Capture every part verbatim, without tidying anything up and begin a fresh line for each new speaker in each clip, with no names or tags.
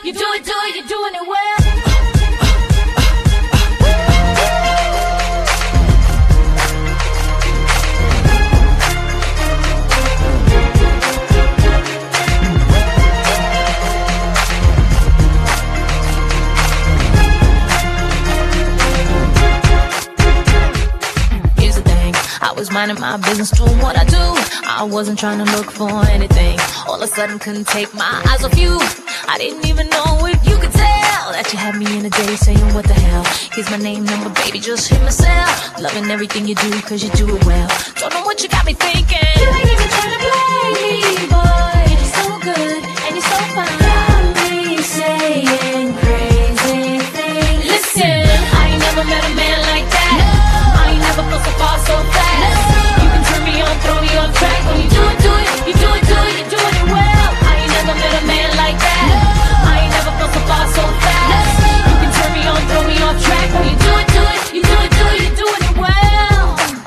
You do it, do it, you're doing it well.
I was minding my business, doing what I do. I wasn't trying to look for anything. All of a sudden couldn't take my eyes off you. I didn't even know if you could tell that you had me in a day saying what the hell. Here's my name, number, baby, just hit myself. Loving everything you do, cause you do it well. Don't know what you got me thinking.
You ain't even trying to play me, boy. You're so good, and you're so fine. Got me saying crazy things.
Listen, I ain't never met a man like that. No. I ain't never felt so far, so fast. No. You can turn me on, throw me off track. When you do it, do it, you do it, do it, you're doing it well. I ain't never met a man like that. No. I ain't never felt so far, so fast. No. You can turn me on, throw me off track. When you do it, do it, you do it, do it, you're doing it well.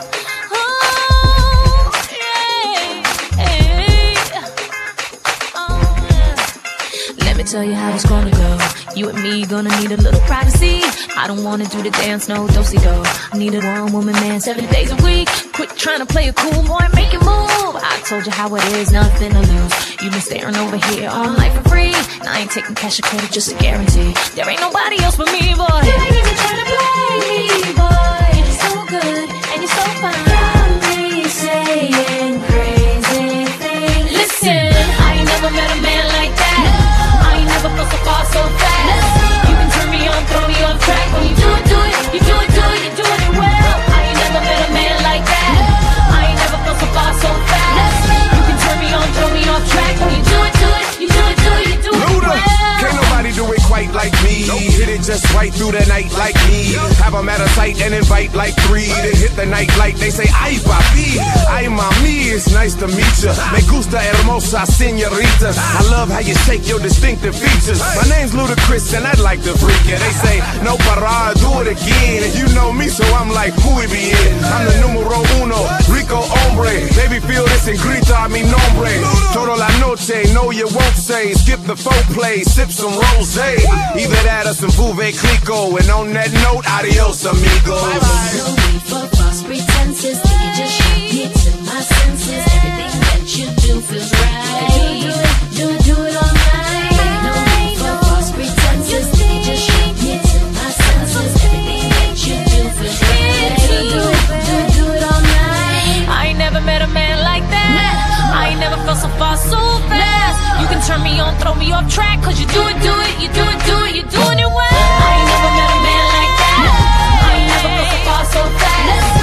Oh, yeah, hey. Oh, yeah. Let me tell you how it's gonna go. You and me gonna need a little privacy. I don't wanna do the dance, no do-si-do. I need a one-woman man seven days a week. Quit trying to play a cool boy, make it move. I told you how it is, nothing to lose. You been staring over here all night for free. And I ain't taking cash or credit, just a guarantee. There ain't nobody else but me, boy.
You ain't even trying to play me, boy. You're so good, and you're so fine. Got me saying crazy things.
Listen, I ain't never met a man like that. No. I ain't never felt so far, so fast. No. You can turn me on, throw me off track. When you do it, do it, you do it, do it, you're doing it well. I ain't never met a man like that. No. I ain't never felt so far, so fast. No. You can turn me on, throw me off track. When you do it, do it, you do it, do it, you're doing
Luda.
it well.
Can't nobody do it quite like me. Hit it just right through the night like me. Have them at a sight and invite like three. Then hit the night like they say, ay papi, ay mami, it's nice to meet ya. Me gusta hermosa señorita. I love how you shake your distinctive features. My name's Ludacris and I'd like to freak ya. They say, no para, do it again. And you know me, so I'm like, muy bien. I'm the numero uno, rico hombre. Baby, feel this and grita mi nombre. Toda la noche, no you won't say. Skip the foreplay, sip some rosé. Either that or some Veuve Clicquot. And on that note, adios amigos.
No need for false pretenses. You just shock me to my senses. Everything that you do feels right. Do it, do it, do it all night. No need for false pretenses. You just shock me to my senses. Everything that you do feels right. Do it, do it, do it all night.
I ain't never met a man like that. I ain't never felt so far, so fast. You can turn me on, throw me off track. Cause you do it, do it, you do it, do it, you're doing it well. I ain't never met a man like that. I ain't never felt so far, so fast.